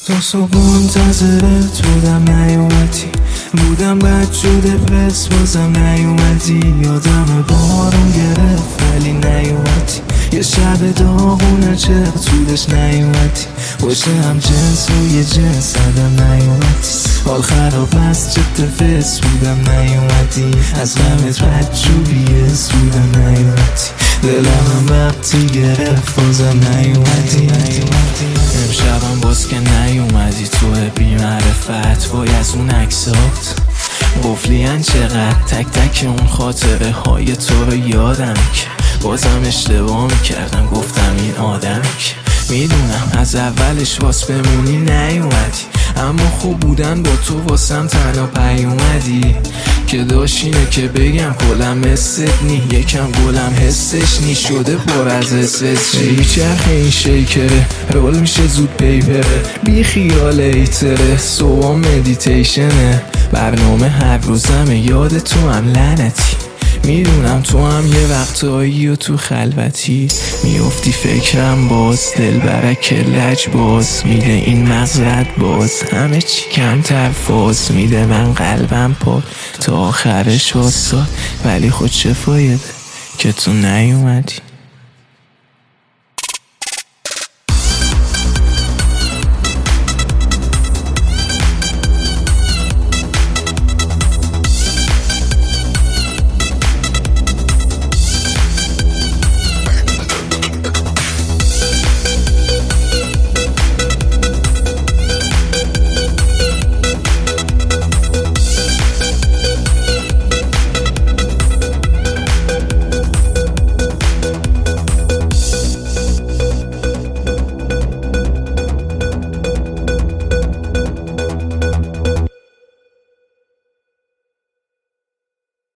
تا صبح منتظرت بودم نیومدی، بودم بد شده پس بازم نیومدی. یادم بارون گرفت ولی نیومدی، یه شب داغونه چه طولش نیومدی. باشه هم جنس و یه جنس آدم نیومدی. حال خراب از جد فس بودم نیومدی، از غمت بدجوری بودم نیومدی. دلم وقتی گرفت بازم نیومدی. امشبم باز که نیومدی تو بی معرفت وای از اون عکسات قفلیان چقدر تک تک اون خاطره های تو رو یادم که بازم اشتباه میکردم گفتم این آدمی که میدونم از اولش واس بمونی نیومدی، اما خوب بودن با تو واسم تنها پیومدی که داشتینه که بگم کلم مثل نی یکم گلم حسش نی شده پر از اسفس چرخ این شیکره رول میشه زود پیپره بی خیال ایتره صبح مدیتیشنه برنامه هر روزم یاد تو هم لعنتی. میدونم تو هم یه وقتایی و تو خلوتی میافتی فکرم باز دل برک لج باز میده این مغزت باز همه چی کمتر فاز میده من قلبم پاد تا آخرش واساد ولی خود چه فایده که تو نیومدی.